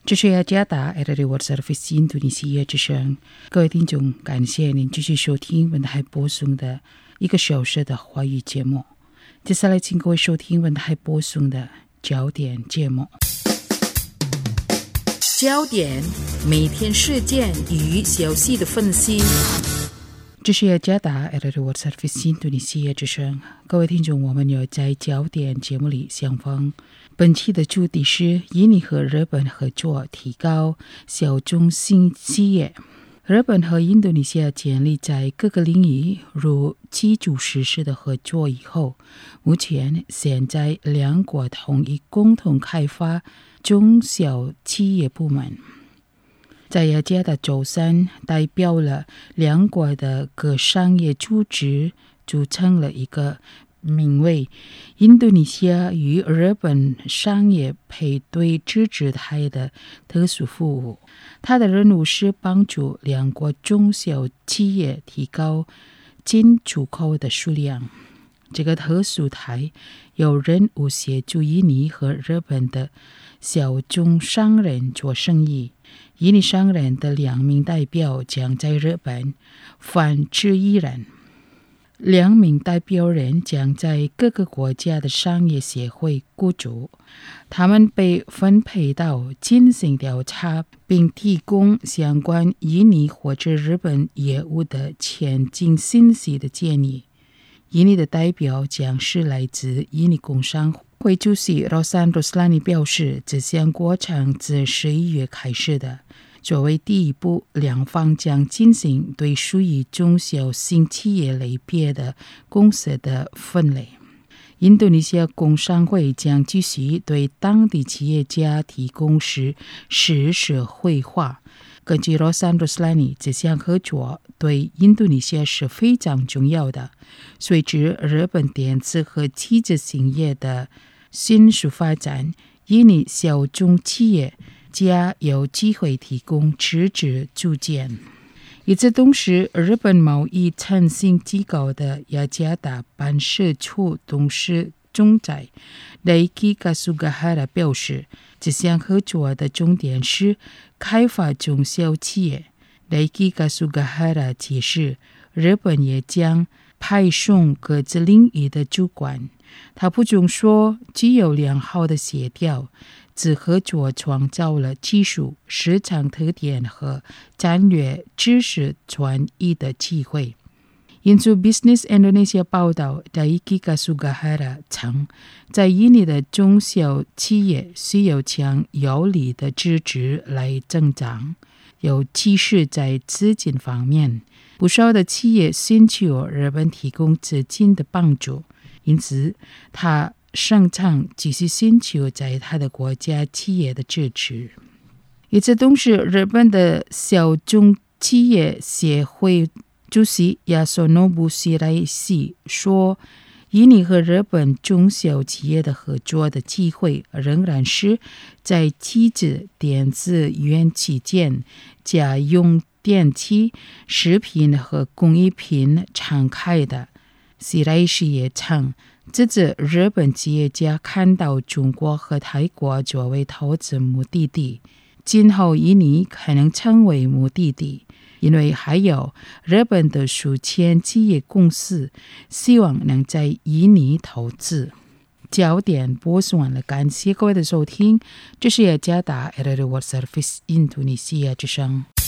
这是雅加达 Edited World Service 印度尼西亚之声。各位听众，感谢您继续收听文台播送的1个小时的华语节目。接下来请各位收听文台播送的焦点节目。焦点，每天事件与消息的分析。这是雅加达 Edited World Service 印度尼西亚之声。各位听众，我们有在焦点节目里相逢。本期的主题是印尼和日本合作提高小中型企业。日本和印度尼西亚建立在各个领域如基础设施的合作以后，目前现在两国同意共同开发中小企业部门。在雅加达周三，代表了两国的各商业组织组成了一个名为印度尼西亚与日本商业配对自治台的特殊服务。它的任务是帮助两国中小企业提高进出口的数量。这个特殊台有任务协助印尼和日本的小中商人做生意。印尼商人的2名代表将在日本访至1人，2名代表人将在各个国家的商业协会雇主，他们被分配到进行调查，并提供相关印尼或者日本业务的前进信息的建议。印尼的代表将是来自印尼工商会主席Rosan Roslani 表示，这项过程自11月开始的。作为第一步，两方将进行对属于中小型企业类别的公司的分类。印度尼西亚工商会将继续对当地企业家提供实时绘画。根据 Rosan Roslani， 这项合作对印度尼西亚是非常重要的。随着日本电子和汽车行业的迅速发展，印尼小中企业家有机会提供实质组件。与此同时，日本贸易诚信机构的雅加达办事处董事总裁Daiki Kasugahara 表示，这项合作的重点是开发中小企业。Daiki Kasugahara 解释，日本也将派送各自领域的主管。他补充说，具有良好的协调，此合作创造了技术、市场特点和战略知识转移的机会。印度 Business Indonesia 报道， Daiki Kasugahara 称，在印尼的中小企业需要强有力的支持来增长，尤其是在资金方面。不少的企业寻求日本提供资金的帮助，因此他声称继续寻求在他的国家企业的支持。与此同时，日本的小中企业协会主席Yasunobu Shiraishi 说，印尼和日本中小企业的合作的机会仍然是在汽车、电子元器件、家用电器、食品和工艺品敞开的。Shiraishi 也称，这次日本企业家看到中国和泰国作为投资目的地，今后印尼可能成为目的地，因为还有日本的数千企业公司希望能在印尼投资。焦点播送完了，感谢各位的收听，这是雅加达 Edited World Service 印度尼西亚之声。